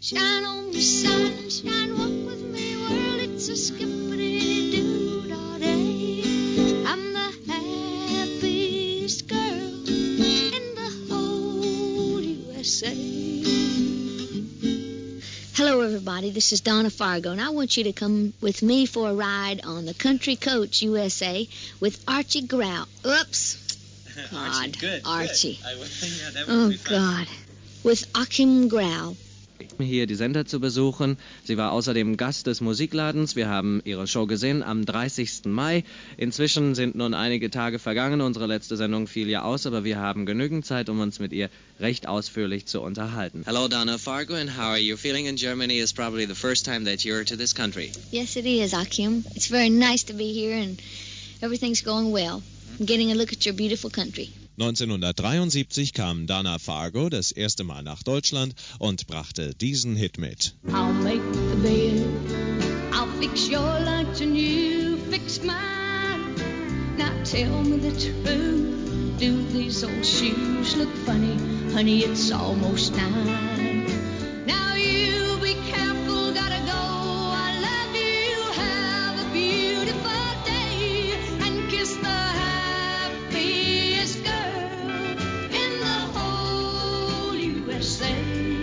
Shine on me, sunshine, walk with me, world, it's a skippity-doo all day. I'm the happiest girl in the whole USA. Hello, everybody. This is Donna Fargo, and I want you to come with me for a ride on the Country Coach USA with Archie Grau. Oops. God. Archie, good. Archie. Good. I would think that would be fun. God. With Achim Grau. Hier die Sender zu besuchen. Sie war außerdem Gast des Musikladens. Wir haben ihre Show gesehen am 30. Mai. Inzwischen sind nun einige Tage vergangen. Unsere letzte Sendung fiel ja aus, aber wir haben genügend Zeit, um uns mit ihr recht ausführlich zu unterhalten. Hello, Donna Fargo, and how are you feeling in Germany? Is probably the first time that you're to this country. Yes, it is, Achim. It's very nice to be here, and everything's going well. I'm getting a look at your beautiful country. 1973 kam Dana Fargo das erste Mal nach Deutschland und brachte diesen Hit mit. I'll make the bed, I'll fix your lunch and you fix mine. Now tell me the truth, do these old shoes look funny? Honey, it's almost 9. Now you be careful, gotta go. I love you, have a beautiful day, and kiss the happiest girl in the whole USA.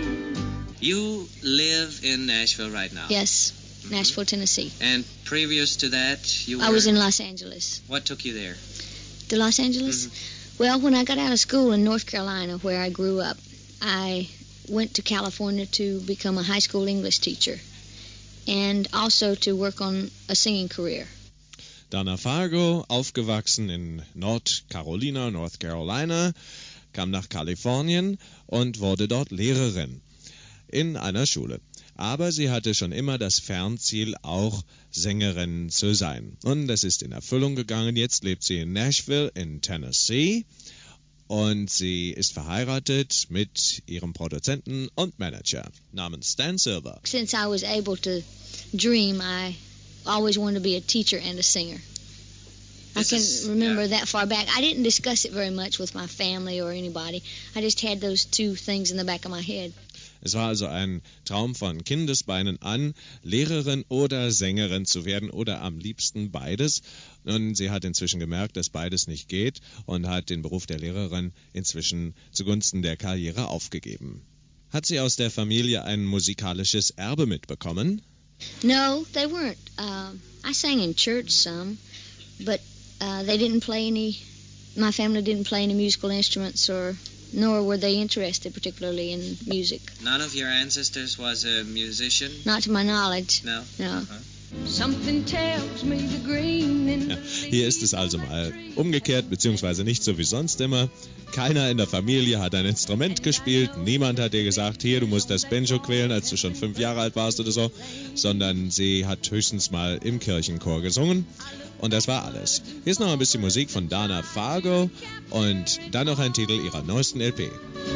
You live in Nashville right now. Yes, Nashville, Tennessee. And previous to that, you were... I was in Los Angeles. What took you there? To Los Angeles? Well, when I got out of school in North Carolina, where I grew up, I went to California to become a high school English teacher and also to work on a singing career. Dana Fargo, aufgewachsen in North Carolina, kam nach Kalifornien und wurde dort Lehrerin in einer Schule. Aber sie hatte schon immer das Fernziel, auch Sängerin zu sein. Und das ist in Erfüllung gegangen. Jetzt lebt sie in Nashville in Tennessee und sie ist verheiratet mit ihrem Produzenten und Manager namens Stan Silver. Since I was able to dream, I always wanted to be a teacher and a singer. I can remember that far back. I didn't discuss it very much with my family or anybody. I just had those two things in the back of my head. Es war also ein Traum von Kindesbeinen an, Lehrerin oder Sängerin zu werden oder am liebsten beides. Und sie hat inzwischen gemerkt, dass beides nicht geht und hat den Beruf der Lehrerin inzwischen zugunsten der Karriere aufgegeben. Hat sie aus der Familie ein musikalisches Erbe mitbekommen? No, they weren't. I sang in church some, but they didn't play any. My family didn't play any musical instruments, nor were they interested particularly in music. None of your ancestors was a musician? Not to my knowledge. No. No. Something tells me the green in Ja, hier ist es also mal umgekehrt, beziehungsweise nicht so wie sonst immer. Keiner in der Familie hat ein Instrument gespielt, niemand hat dir gesagt, hier, du musst das Banjo quälen, als du schon 5 Jahre alt warst oder so, sondern sie hat höchstens mal im Kirchenchor gesungen und das war alles. Hier ist noch ein bisschen Musik von Dana Fargo und dann noch ein Titel ihrer neuesten LP.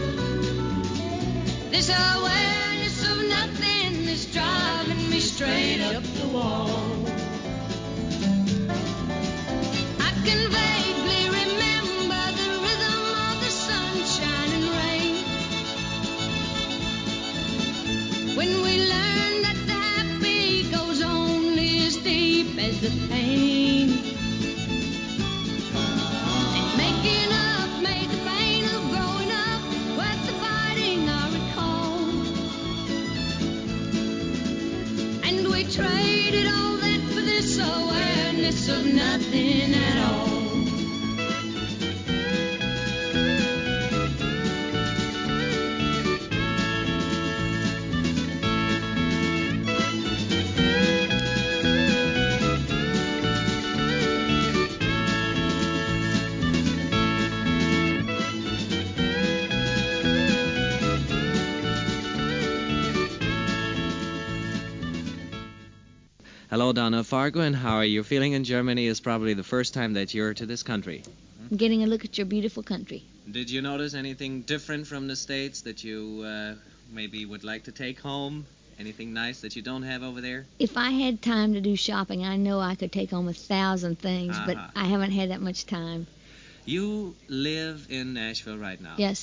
This awareness of nothing is driving me straight up the wall. I can vaguely remember the rhythm of the sunshine and rain. When we learn that the happy goes only as deep as the pain. And making up made the pain of growing up worth the fighting I recall. And we traded all that for this awareness of nothing at all. Hello, Donna Fargo, and how are you feeling in Germany? Is probably the first time that you're to this country. I'm getting a look at your beautiful country. Did you notice anything different from the States that you maybe would like to take home? Anything nice that you don't have over there? If I had time to do shopping, I know I could take home 1,000 things, but I haven't had that much time. You live in Nashville right now. Yes.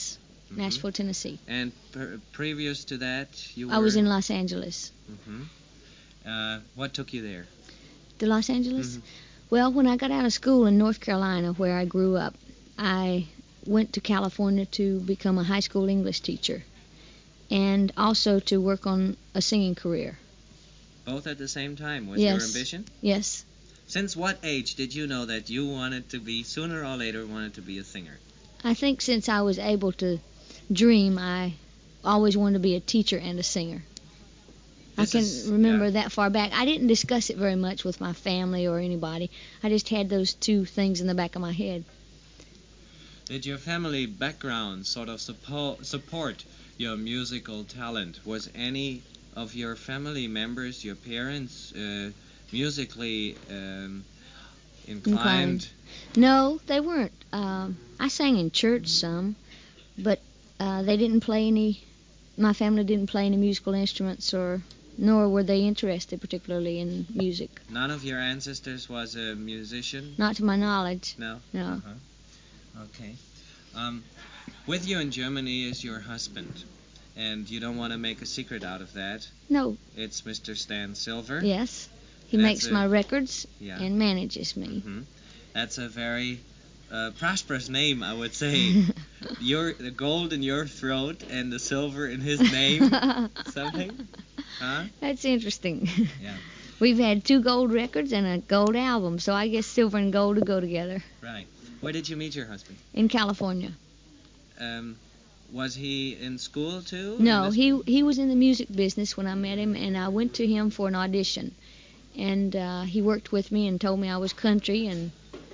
Nashville, Tennessee. And previous to that, you were... I was in Los Angeles. What took you there? To Los Angeles? Well, when I got out of school in North Carolina, where I grew up, I went to California to become a high school English teacher and also to work on a singing career. Both at the same time was Yes. your ambition? Yes. Since what age did you know that you wanted to be, sooner or later, wanted to be a singer? I think since I was able to dream, I always wanted to be a teacher and a singer. I can remember that far back. I didn't discuss it very much with my family or anybody. I just had those two things in the back of my head. Did your family background sort of support your musical talent? Was any of your family members, your parents, musically inclined? No, they weren't. I sang in church some, but they didn't play any. My family didn't play any musical instruments, nor were they interested particularly in music. None of your ancestors was a musician? Not to my knowledge. No? No. Okay. With you in Germany is your husband, and you don't want to make a secret out of that. No. It's Mr. Stan Silver. Yes. He makes my records and manages me. That's a very prosperous name, I would say. The gold in your throat and the silver in his name. Something? Huh? That's interesting. Yeah. We've had 2 gold records and a gold album, so I guess silver and gold would go together. Right. Where did you meet your husband? In California. Was he in school too? No, he was in the music business when I met him, and I went to him for an audition. And he worked with me and told me I was country and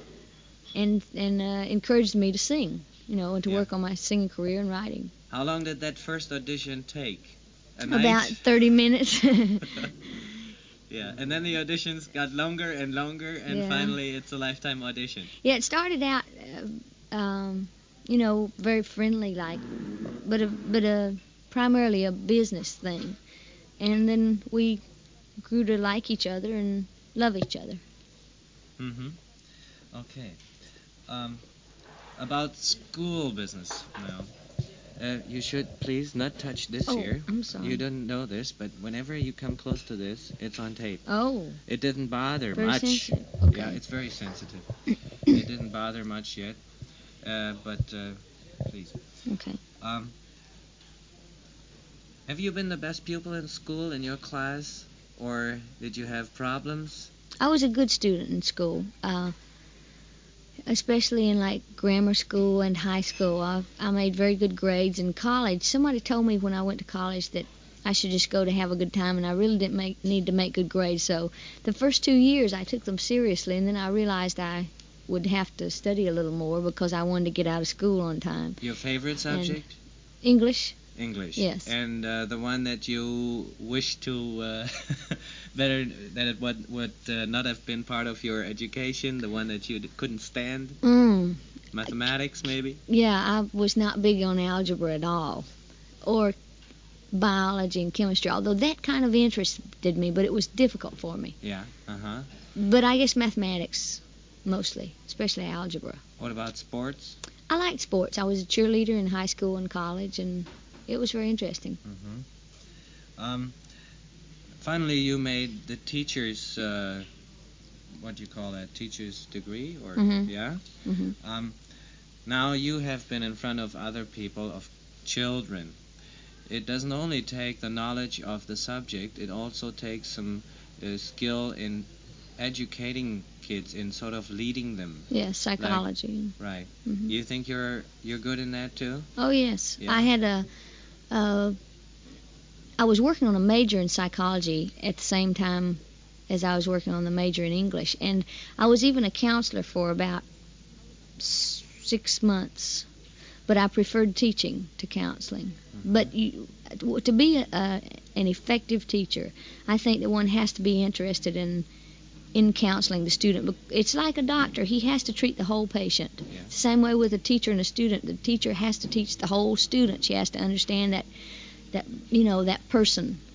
encouraged me to sing, and to work on my singing career and writing. How long did that first audition take? About 30 minutes. Yeah, and then the auditions got longer and longer, and finally it's a lifetime audition. Yeah, it started out, very friendly, but primarily a business thing. And then we grew to like each other and love each other. Okay. About school business now. You should please not touch this here. I'm sorry. You don't know this, but whenever you come close to this, it's on tape. Oh. It didn't bother very much. Sensitive. Okay. Yeah, it's very sensitive. It didn't bother much yet, but please. Okay. Have you been the best pupil in school in your class, or did you have problems? I was a good student in school. Especially in grammar school and high school. I made very good grades. In college, somebody told me when I went to college that I should just go to have a good time, and I really didn't need to make good grades. So the first 2 years I took them seriously, and then I realized I would have to study a little more because I wanted to get out of school on time. Your favorite subject? English. English. Yes. And the one that you wish to better that it would not have been part of your education, the one that you couldn't stand? Mathematics, maybe? Yeah, I was not big on algebra at all, or biology and chemistry, although that kind of interested me, but it was difficult for me. Yeah, But I guess mathematics, mostly, especially algebra. What about sports? I liked sports. I was a cheerleader in high school and college, and it was very interesting. Finally, you made the teacher's, what do you call that, teacher's degree? Or yeah? Now you have been in front of other people, of children. It doesn't only take the knowledge of the subject, it also takes some skill in educating kids, in sort of leading them. Yes, psychology. Right. You think you're good in that too? Oh, yes. Yeah. I had I was working on a major in psychology at the same time as I was working on the major in English, and I was even a counselor for about 6 months, but I preferred teaching to counseling. But to be an effective teacher, I think that one has to be interested in counseling the student. It's like a doctor. He has to treat the whole patient. Yeah. It's the same way with a teacher and a student. The teacher has to teach the whole student. She has to understand that person.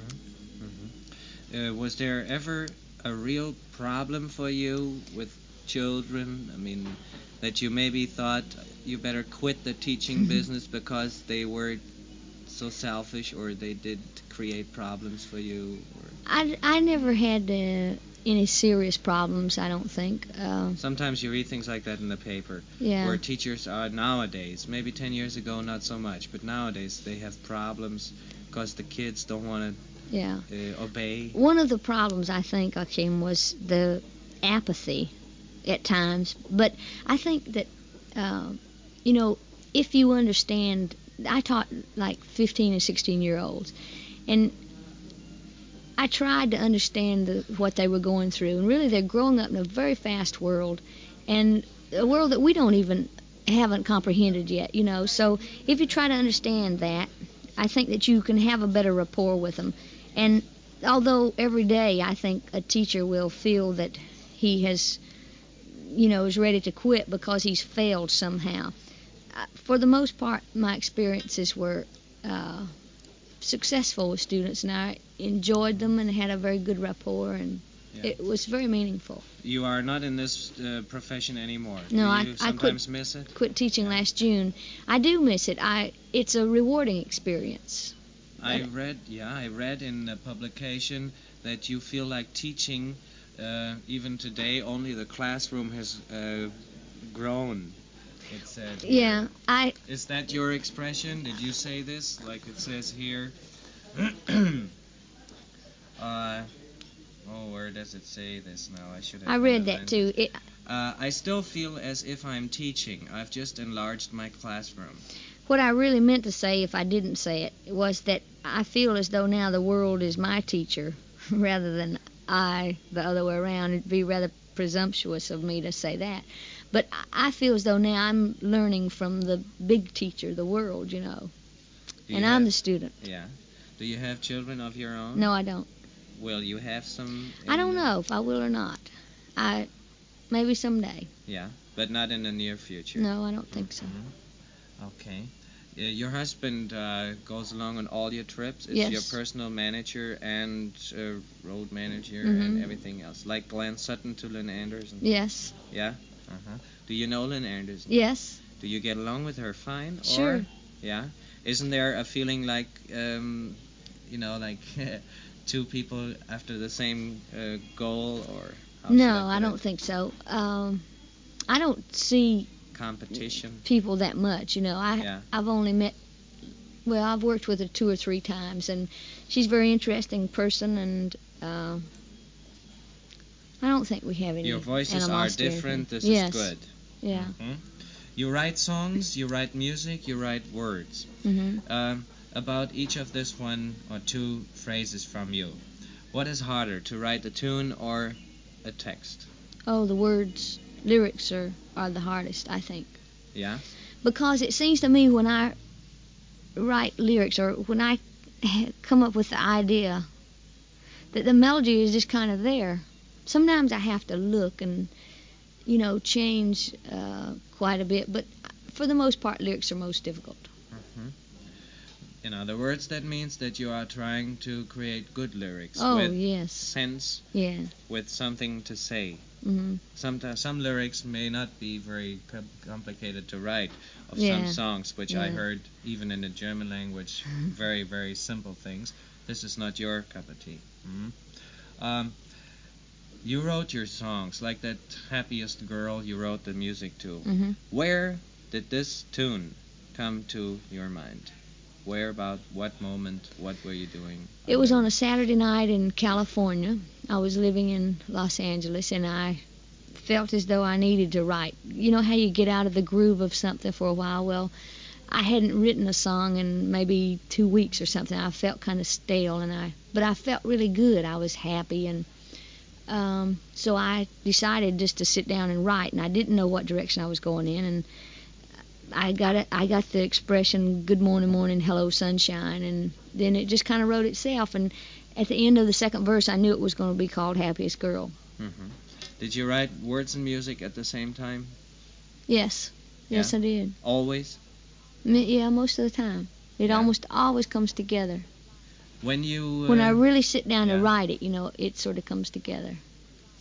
Was there ever a real problem for you with children? I mean, that you maybe thought you better quit the teaching business because they were so selfish, or they did create problems for you? Or I never had any serious problems, I don't think. sometimes you read things like that in the paper, Yeah. where teachers are nowadays, maybe 10 years ago not so much, but nowadays they have problems because the kids don't want Yeah. to obey. One of the problems, I think, Akim, was the apathy at times. But I think that, if you understand, I taught like 15 and 16-year-olds, and I tried to understand what they were going through. And really, they're growing up in a very fast world, and a world that we haven't comprehended yet, So if you try to understand that, I think that you can have a better rapport with them. And although every day I think a teacher will feel that he has, is ready to quit because he's failed somehow, for the most part, my experiences were successful with students, and I enjoyed them and had a very good rapport, and it was very meaningful. You are not in this profession anymore. No, Do you sometimes miss it? Quit teaching last June. I do miss it. It's a rewarding experience. I read in a publication that you feel like teaching even today. Only the classroom has grown. It said. Yeah, Is that your expression? Did you say this? Like it says here. Where does it say this now? I should have. I read that too. I still feel as if I'm teaching. I've just enlarged my classroom. What I really meant to say, if I didn't say it, was that I feel as though now the world is my teacher rather than I the other way around. It'd be rather presumptuous of me to say that. But I feel as though now I'm learning from the big teacher, the world, and I'm the student. Yeah. Do you have children of your own? No, I don't. Will you have some? I don't know if I will or not. Maybe someday. Yeah, but not in the near future. No, I don't think so. Okay. Your husband goes along on all your trips? Is Yes. your personal manager and road manager and everything else, like Glenn Sutton to Lynn Anderson? Yes. Yeah? Do you know Lynn Anderson? Yes. Do you get along with her fine? Sure. Yeah? Isn't there a feeling like, like two people after the same goal, or how should No, I I put don't it? think so. I don't see Competition? people that much, Yeah. I've only met, I've worked with her 2 or 3 times, and she's a very interesting person, and I don't think we have any Your voices are animosity or different. anything. This Yes. is good. Yeah. You write songs, you write music, you write words. About each of this 1 or 2 phrases from you. What is harder, to write a tune or a text? Oh, the words, lyrics are the hardest, I think. Yeah? Because it seems to me when I write lyrics, or when I come up with the idea, that the melody is just kind of there. Sometimes I have to look and, change quite a bit, but for the most part, lyrics are most difficult. In other words, that means that you are trying to create good lyrics Oh, with yes. sense, Yeah. with something to say. Mm-hmm. Sometimes some lyrics may not be very complicated to write, of Yeah. some songs, which I Yeah. heard even in the German language, very, very simple things. This is not your cup of tea. You wrote your songs, like that Happiest Girl, you wrote the music to. Where did this tune come to your mind? Where, about what moment, what were you doing? It was on a Saturday night in California. I was living in Los Angeles, and I felt as though I needed to write. You know how you get out of the groove of something for a while? Well, I hadn't written a song in maybe 2 weeks or something. I felt kind of stale, but I felt really good. I was happy, and so I decided just to sit down and write, and I didn't know what direction I was going in, and I got the expression, good morning, morning, hello, sunshine, and then it just kind of wrote itself, and at the end of the second verse, I knew it was going to be called Happiest Girl. Did you write words and music at the same time? Yes. Yeah? Yes, I did. Always? Yeah, most of the time. It almost always comes together. When you... when I really sit down to write it, it sort of comes together.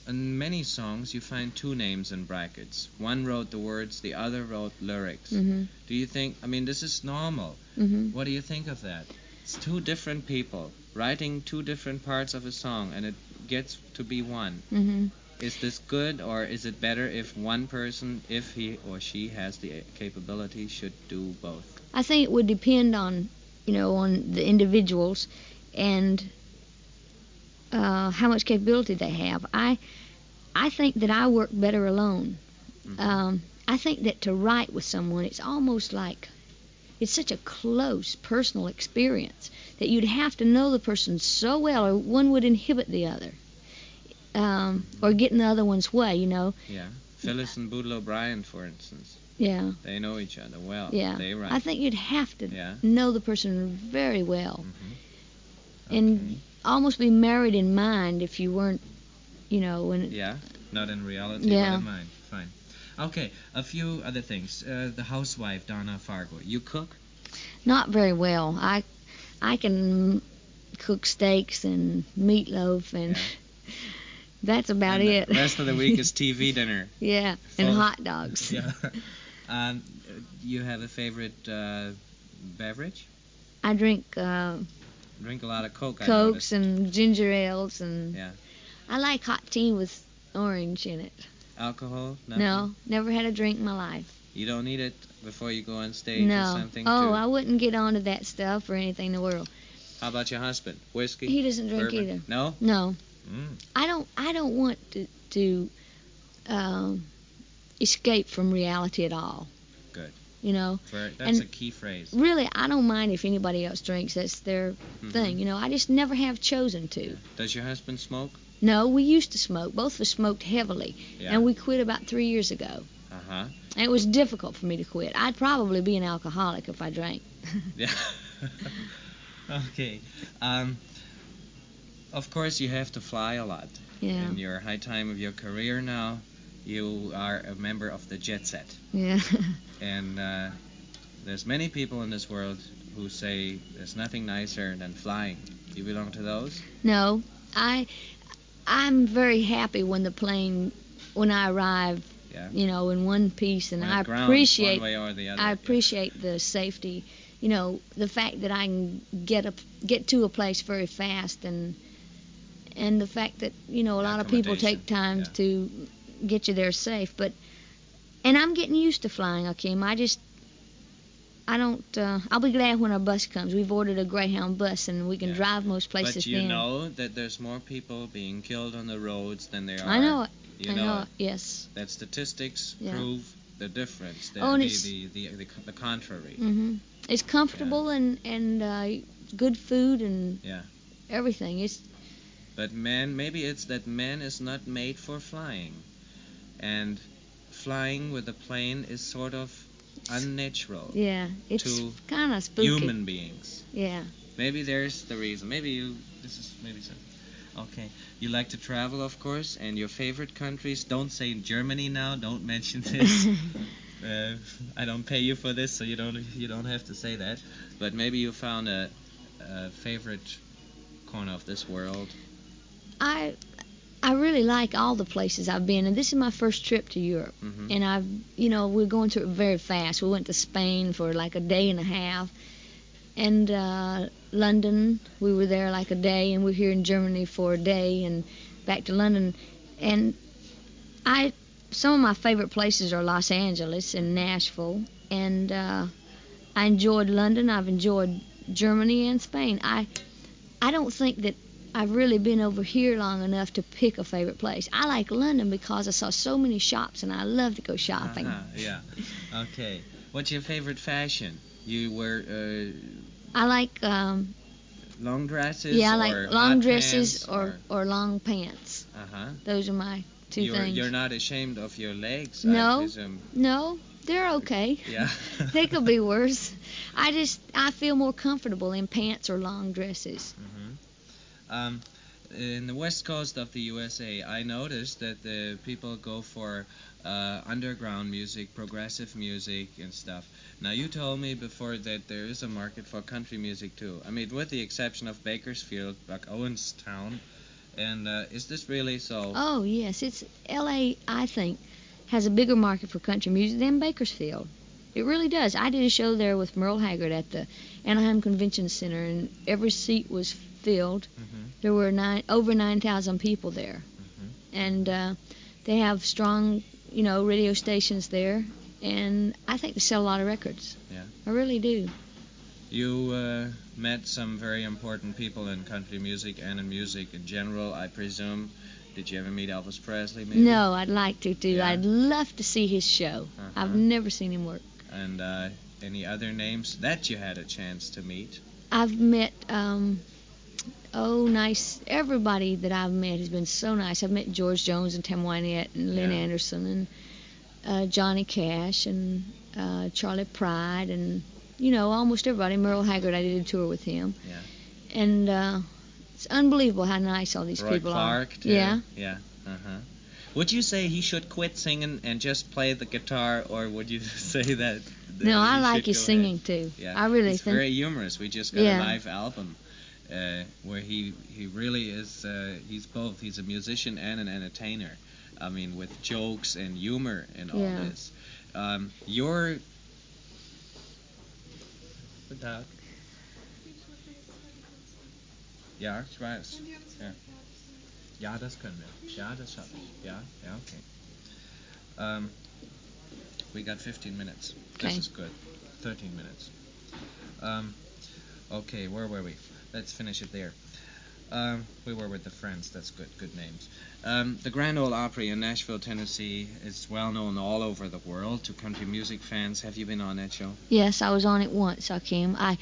in many songs you find two names in brackets. One wrote the words, the other wrote lyrics. Mm-hmm. Do you think, I mean, this is normal. Mm-hmm. What do you think of that? It's two different people writing two different parts of a song, and it gets to be one. Mm-hmm. Is this good, or is it better if one person, if he or she has the capability, should do both? I think it would depend on, on the individuals and how much capability they have. I think that I work better alone. Mhm. I think that to write with someone, it's almost like it's such a close personal experience that you'd have to know the person so well, or one would inhibit the other, or get in the other one's way. Yeah. Phyllis and Boodle O'Brien, for instance, Yeah. they know each other well. Yeah. They write. I think you'd have to Yeah. know the person very well, Mhm. and Okay. almost be married in mind if you weren't, when. Yeah, not in reality, Yeah. but in mind. Fine. Okay, a few other things. The housewife, Donna Fargo. You cook? Not very well. I can cook steaks and meatloaf, and Yeah. that's about And it. the rest of the week is TV dinner. Yeah, and Full- hot dogs. Yeah. You have a favorite beverage? I drink Drink a lot of Coke, I Cokes noticed. and ginger ales, and Yeah. I like hot tea with orange in it. Alcohol? Nothing? No, never had a drink in my life. You don't need it before you go on stage or No. something? Oh, I wouldn't get onto that stuff or anything in the world. How about your husband? Whiskey? He doesn't drink bourbon? either. No? No, Mm. I don't want to escape from reality at all. Good. That's And a key phrase. Really, I don't mind if anybody else drinks. That's their Mhm. thing. I just never have chosen to. Yeah. Does your husband smoke? No, we used to smoke. Both of us smoked heavily, Yeah. and we quit about 3 years ago. Uh-huh. And it was difficult for me to quit. I'd probably be an alcoholic if I drank. Yeah. Okay. Of course, you have to fly a lot. Yeah. In your high time of your career now, you are a member of the jet set. Yeah. And there's many people in this world who say there's nothing nicer than flying. Do you belong to those? No, I'm very happy when I arrive, Yeah. in one piece, and When I it grounds appreciate one way or the other. I appreciate the safety, the fact that I can get to a place very fast, and the fact that a lot of people take time Yeah. to get you there safe. And I'm getting used to flying, Akeem. I don't. I'll be glad when our bus comes. We've ordered a Greyhound bus, and we can Yeah. drive most places. But you then. know that there's more people being killed on the roads than there are. I know it. You I know it. Yes. That statistics Yeah. prove the difference. Oh, and it's- The contrary. Mhm. It's comfortable and good food and Yeah. everything. But maybe it's that man is not made for flying, and flying with a plane is sort of unnatural It's to kind of spooky. human beings. Yeah. Maybe there's the reason. This is maybe something. Okay. You like to travel, of course, and your favorite countries. Don't say Germany now. Don't mention this. I don't pay you for this, so you don't have to say that. But maybe you found a favorite corner of this world. I really like all the places I've been, and this is my first trip to Europe. Mhm. And we're going through it very fast. We went to Spain for like a day and a half, and London. We were there like a day, and we're here in Germany for a day, and back to London. And some of my favorite places are Los Angeles and Nashville, and I enjoyed London. I've enjoyed Germany and Spain. I don't think that I've really been over here long enough to pick a favorite place. I like London because I saw so many shops, and I love to go shopping. Yeah. Okay. What's your favorite fashion? You wear I like long dresses. I or like long hot dresses pants, or long pants. Uh-huh. Those are my two things. You're not ashamed of your legs, I No, presume. no, they're okay. Yeah. They could be worse. I feel more comfortable in pants or long dresses. Mm-hmm. In the west coast of the USA, I noticed that the people go for underground music, progressive music, and stuff. Now, you told me before that there is a market for country music too. I mean, with the exception of Bakersfield, Buck Owens town, And is this really so? Oh, yes. It's L.A., I think, has a bigger market for country music than Bakersfield. It really does. I did a show there with Merle Haggard at the Anaheim Convention Center, and every seat was filled. There were over 9,000 people there. And they have strong, radio stations there, and I think they sell a lot of records. Yeah. I really do. You met some very important people in country music and in music in general, I presume. Did you ever meet Elvis Presley, maybe? No, I'd like to, too. Yeah. I'd love to see his show. I've never seen him work. And any other names that you had a chance to meet? I've met, nice. Everybody that I've met has been so nice. I've met George Jones and Tim Wynette and Lynn Anderson and Johnny Cash and Charlie Pride and, almost everybody. Merle Haggard, I did a tour with him. Yeah. And it's unbelievable how nice all these Roy people Clark, are. too. Yeah. Yeah. Would you say he should quit singing and just play the guitar, or would you say that? No, I like his singing ahead? too. Yeah. I really He's think. very humorous. We just got a live album where he really is. He's both. He's a musician and an entertainer. I mean, with jokes and humor and all this. Your. Guten Ja, ich weiß. Ja. Ja, das können wir. Ja, das schaffe ich. Ja, okay. We got 15 minutes. Okay. This is good. 13 minutes. Okay, where were we? Let's finish it there. We were with the Friends. That's good. Good names. The Grand Ole Opry in Nashville, Tennessee is well known all over the world to country music fans. Have you been on that show? Yes, I was on it once. I came. I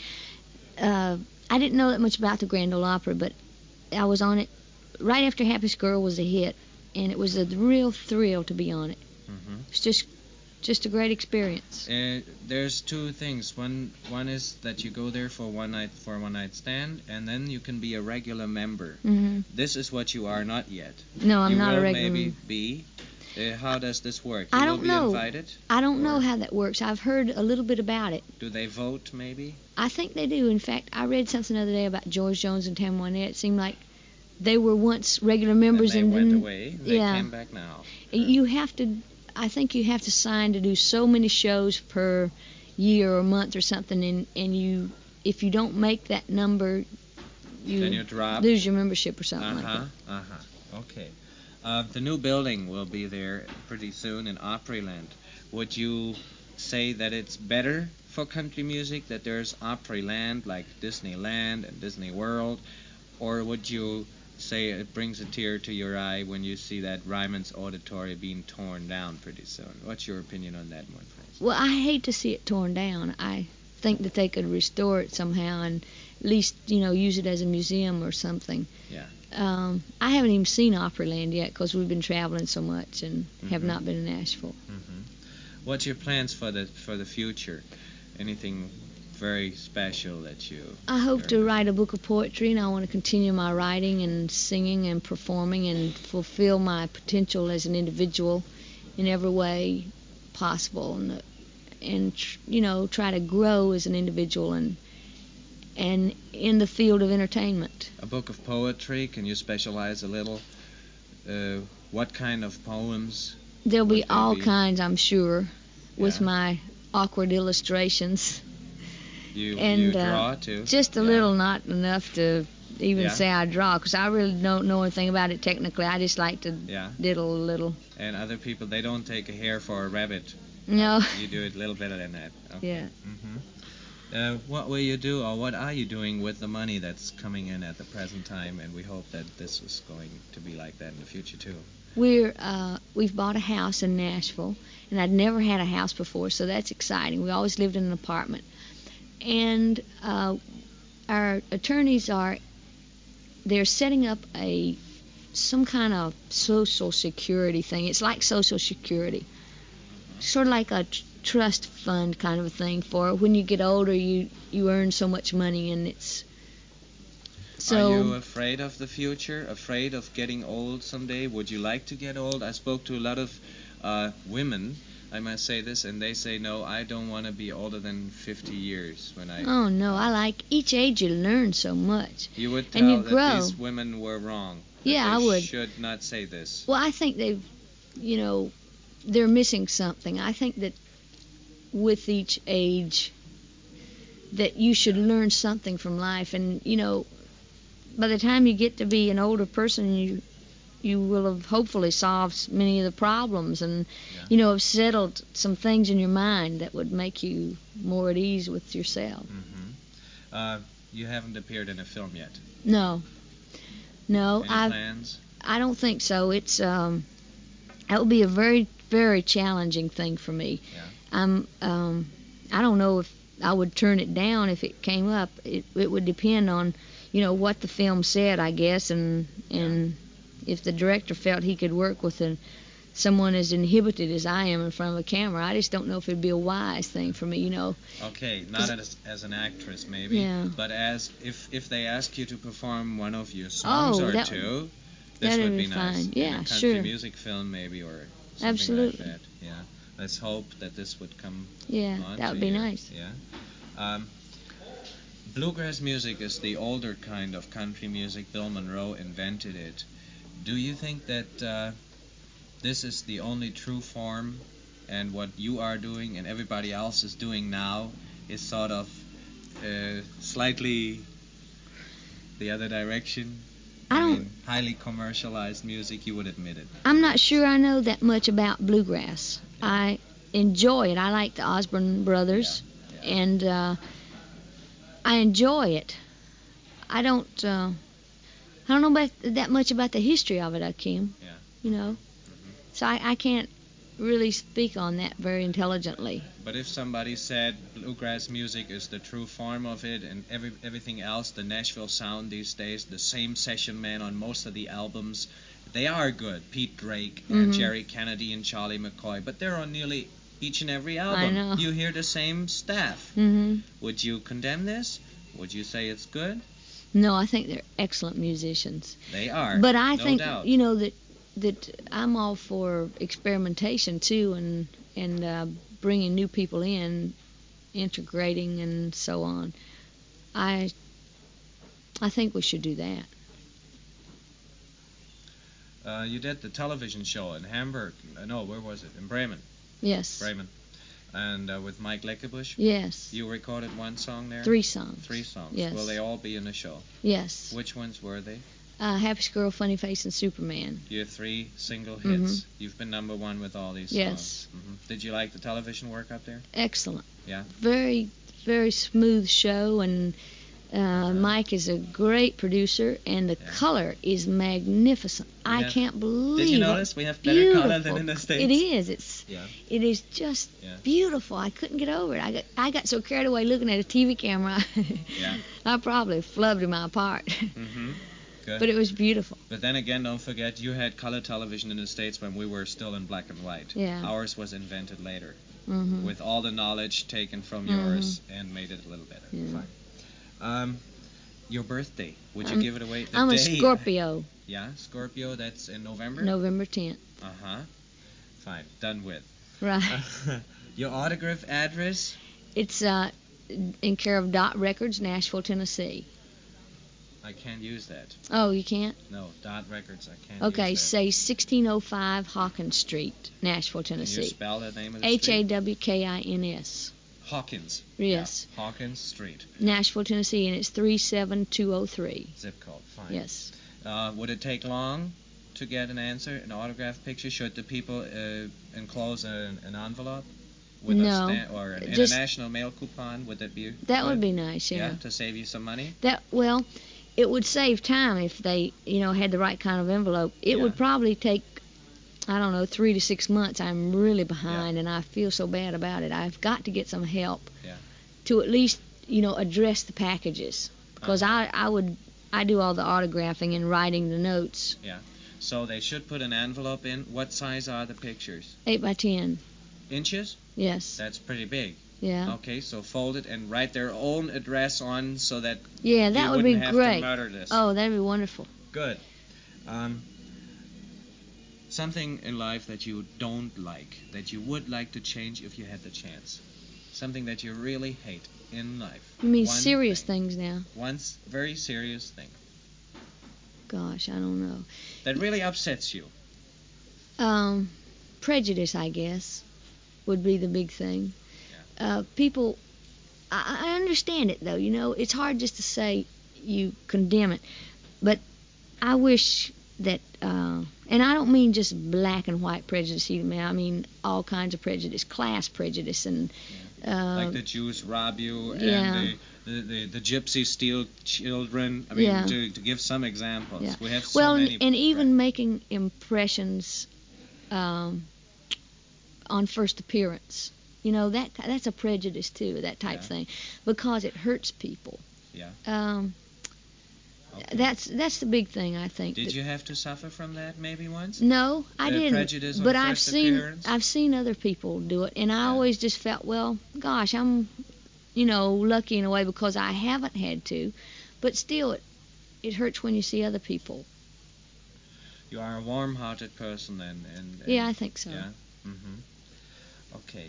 didn't know that much about the Grand Ole Opry, but I was on it right after Happiest Girl was a hit, and it was a real thrill to be on it. It's just a great experience. There's two things. One is that you go there for a one night stand, and then you can be a regular member. This is what you are not yet. No, I'm not a regular. You will maybe be. How does this work? I don't know. Invited? I don't know how that works. I've heard a little bit about it. Do they vote, maybe? I think they do. In fact, I read something the other day about George Jones and Tam Wynette. It seemed like they were once regular members and then went away. They came back now. You have to. I think you have to sign to do so many shows per year or month or something, and if you don't make that number, then you drop. Lose your membership or something like that. Okay. The new building will be there pretty soon in Opryland. Would you say that it's better for country music that there's Opryland like Disneyland and Disney World, or would you say it brings a tear to your eye when you see that Ryman's Auditorium being torn down pretty soon? What's your opinion on that one, Francis? Well, I hate to see it torn down. I think that they could restore it somehow and at least, use it as a museum or something. Yeah. I haven't even seen Opryland yet because we've been traveling so much and have not been in Nashville. What's your plans for the future? Anything very special that you... I hope to write a book of poetry, and I want to continue my writing and singing and performing and fulfill my potential as an individual in every way possible, and try to grow as an individual and in the field of entertainment. A book of poetry, can you specialize a little? What kind of poems? There'll be all kinds, I'm sure, with my awkward illustrations. You draw too? Just a little, not enough to even say I draw, because I really don't know anything about it technically. I just like to diddle a little. And other people, they don't take a hair for a rabbit. No. You do it a little better than that. Okay. Yeah. What will you do, or what are you doing with the money that's coming in at the present time? And we hope that this is going to be like that in the future too. We've bought a house in Nashville, and I'd never had a house before, so that's exciting. We always lived in an apartment. And our attorneys they're setting up some kind of social security thing. It's like Social Security, sort of like a trust fund kind of a thing for when you get older, you earn so much money, and it's so. Are you afraid of the future? Afraid of getting old someday? Would you like to get old? I spoke to a lot of women I must say this, and they say no, I don't want to be older than 50 years when I... Oh, no, I like each age you learn so much. You would And you tell grow. that these women were wrong. That Yeah, I they would. should not say this. Well, I think they're missing something. I think that with each age that you should learn something from life. And, by the time you get to be an older person, you will have hopefully solved many of the problems and, have settled some things in your mind that would make you more at ease with yourself. Mm-hmm. You haven't appeared in a film yet? No. Any plans? I don't think so. It's that would be a very, very challenging thing for me. Yeah. I don't know if I would turn it down if it came up. It would depend on, what the film said, I guess, and if the director felt he could work with someone as inhibited as I am in front of a camera. I just don't know if it'd be a wise thing for me, Okay, not as an actress maybe, but as if they ask you to perform one of your songs two, this would be nice. Fine. Yeah, in a country sure. music film maybe or something Absolutely. like that. Yeah. Let's hope that this would come on that would be nice. Yeah. Bluegrass music is the older kind of country music. Bill Monroe invented it. Do you think that this is the only true form, and what you are doing and everybody else is doing now is sort of slightly the other direction? I mean, highly commercialized music, you would admit it. I'm not sure I know that much about bluegrass. Yeah. I enjoy it. I like the Osborne Brothers, and I enjoy it. I don't know that much about the history of it, Kim. Yeah. So I can't really speak on that very intelligently. But if somebody said bluegrass music is the true form of it, and everything else, the Nashville sound these days, the same session man on most of the albums, they are good. Pete Drake and Jerry Kennedy and Charlie McCoy, but they're on nearly each and every album. I know. You hear the same staff. Mm-hmm. Would you condemn this? Would you say it's good? No, I think they're excellent musicians. They are. But I think, doubt. that I'm all for experimentation too, and bringing new people in, integrating and so on. I think we should do that. You did the television show in Hamburg. No, where was it? In Bremen. Yes. Bremen. And with Mike Leckebusch? Yes. You recorded one song there? 3 songs. 3 songs. Yes. Will they all be in the show? Yes. Which ones were they? Happy Squirrel, Funny Face, and Superman. Your 3 single hits. You've been number 1 with all these songs. Yes. Did you like the television work up there? Excellent. Yeah. Very, very smooth show, and Mike is a great producer, and the color is magnificent. I can't believe it. Did you notice we have better color than in the States? It is. It is just beautiful. I couldn't get over it. I got so carried away looking at a TV camera. I probably flubbed him apart. Good. But it was beautiful. But then again, don't forget, you had color television in the States when we were still in black and white. Yeah. Ours was invented later, with all the knowledge taken from yours and made it a little better. Yeah. Fine. Your birthday, would you give it away? I'm a Scorpio. Yeah, Scorpio, that's in November? November 10th. Uh-huh. Fine, done with. Right. Your autograph address? It's in care of Dot Records, Nashville, Tennessee. I can't use that. Oh, you can't? No, Dot Records, I can't Okay, use that. say 1605 Hawkins Street, Nashville, Tennessee. Can you spell the name of the street? Hawkins. Hawkins. Yes. Yeah, Hawkins Street. Nashville, Tennessee, and it's 37203. Zip code, fine. Yes. Would it take long to get an answer, an autograph picture? Should the people enclose an envelope? With a or an international mail coupon? Would that be That good? Would be nice, yeah. To save you some money? It would save time if they, had the right kind of envelope. It would probably take, 3 to 6 months. I'm really behind, and I feel so bad about it. I've got to get some help to at least, address the packages. Because I do all the autographing and writing the notes. Yeah. So they should put an envelope in. What size are the pictures? 8 by 10. Inches? Yes. That's pretty big. Yeah. Okay, so fold it and write their own address on so that that would be have great. to murder this. Oh, that'd be wonderful. Good. something in life that you don't like, that you would like to change if you had the chance. Something that you really hate in life. You mean One serious thing. things now? One very serious thing Gosh, I don't know. that really upsets you. Prejudice, I guess, would be the big thing. People, I understand it though. You know, it's hard just to say you condemn it, but I wish that, and I don't mean just black and white prejudice either, man. I mean all kinds of prejudice, class prejudice, and Like the Jews rob you, yeah. and the gypsies steal children. I mean, Yeah. to give some examples. Yeah. We have so Well, many. and even making impressions on first appearance. You know, that's a prejudice too, that type Yeah. thing, because it hurts people. Yeah. Okay. That's the big thing, I think. Did you have to suffer from that maybe once? No, I didn't. Prejudice on But first appearance? I've seen other people do it, and I Yeah. always just felt, well, gosh, I'm, lucky in a way because I haven't had to, but still, it hurts when you see other people. You are a warm-hearted person, and Yeah, I think so. Yeah. Okay.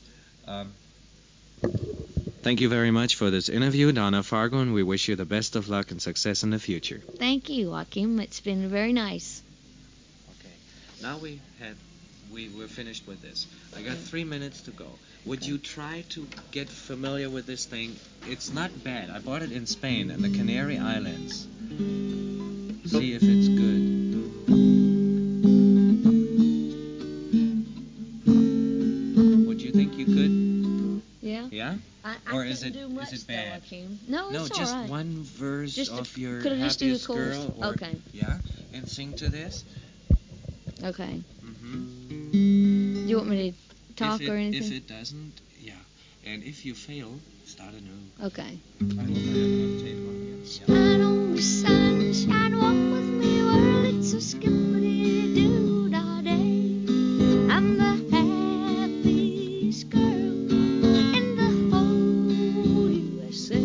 Thank you very much for this interview, Donna Fargo, and we wish you the best of luck and success in the future. Thank you, Joachim. It's been very nice. Okay. Now we're finished with this. I got 3 minutes to go. Would you try to get familiar with this thing? It's not bad. I bought it in Spain, in the Canary Islands. See if it's good. Would you think you could? Yeah? Yeah? I Or is couldn't it- do is much it though, bad? Joachim. No, No, it's just all right. one verse Just of your could I just do the Happiest chorus? Girl. Or, Okay. Yeah? And sing to this? Okay. Mm-hmm. Do you want me to talk or anything? If it doesn't, yeah. And if you fail, start anew. Okay. I hope I have enough tape on here. Yeah. Shine on me, sunshine, walk with me, world, it's a skippity-doo-dah-day. I'm the happiest girl in the whole USA.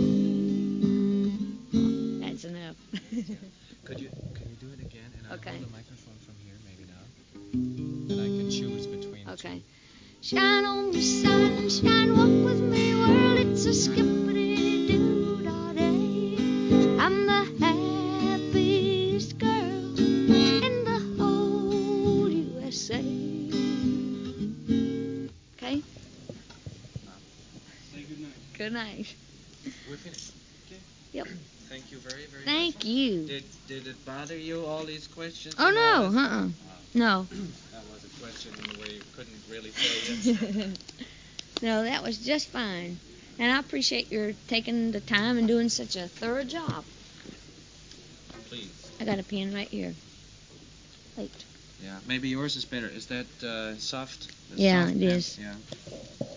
That's enough. Can you do it again? And Okay. I hold the microphone from here, maybe now. Then I can choose between Okay. two. Shine on me, sunshine, walk with me, world, it's a skippity-doo-dah-day. I'm the happiest girl in the whole USA. Okay? Say good night. Good night. We're finished. Okay. Yep. Thank you very, very much. Thank you. Did it bother you, all these questions? Oh, and all no. this? No. That was a question in a way you couldn't really say yes. No, that was just fine. And I appreciate your taking the time and doing such a thorough job. Please. I got a pen right here. Wait. Yeah, maybe yours is better. Is that soft? Yeah, soft it pen? is. Yeah.